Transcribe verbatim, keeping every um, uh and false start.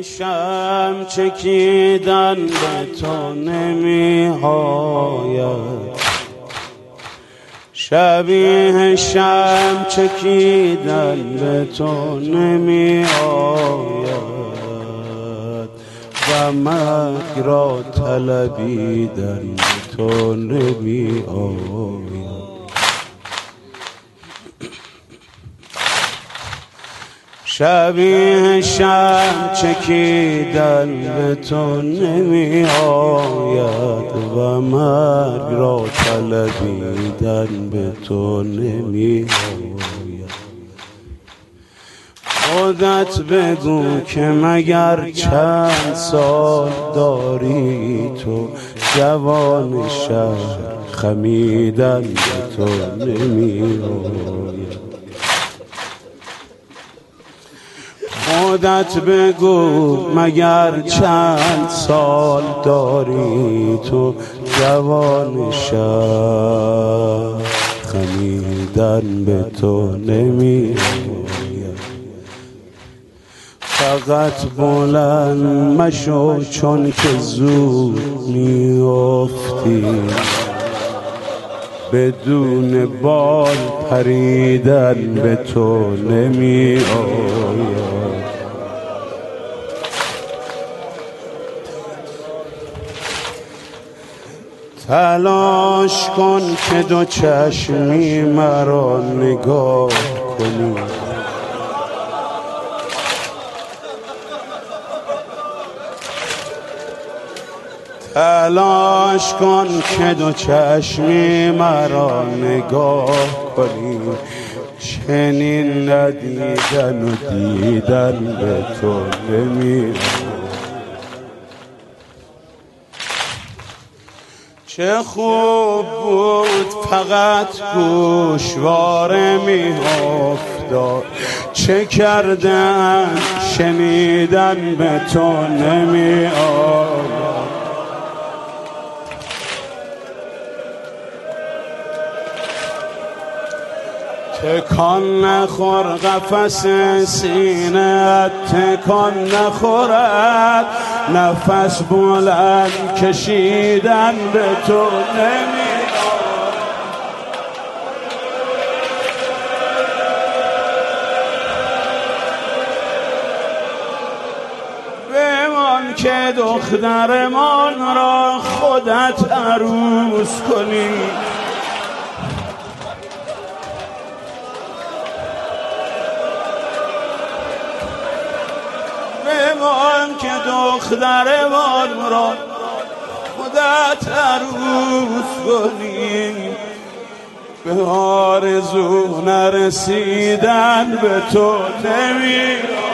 شم چکیدن به تو نمی آید، شبیه شم چکیدن به تو نمی آید و مرگ را طلبیدن به تو نمی آید. شبیه شم چکیدن به تو نمی آید و مرگ را طلبیدن به تو نمی آید. خودت بگو که مگر چند سال داری تو، جوان شهر خمیدن به تو نمی آید. خودت بگو مگر چند سال داری تو، جوان شهر خمیدن به تو نمی آید. فقط بلند مشو چون که زود میافتی، بدون بال پریدن به تو نمی آید. تلاش کن که دو چشمی مرا نگاه کنی، تلاش کن که دو چشمی مرا نگاه کنی، چنین ندیدن و دیدن به تو نمی آید. چه خوب بود فقط گوشواره می افتاد، چه کردن شنیدن به تو نمی آید. تکان نخور قفس سینه‌ات، تکان نخورد نفس بلند کشیدن به تو نمی آید. بمان که دخترمان را خودت عروس کنی، بمان که دخترمان را خودت عروس کنی، به آرزو نرسیدن به تو نمی آید.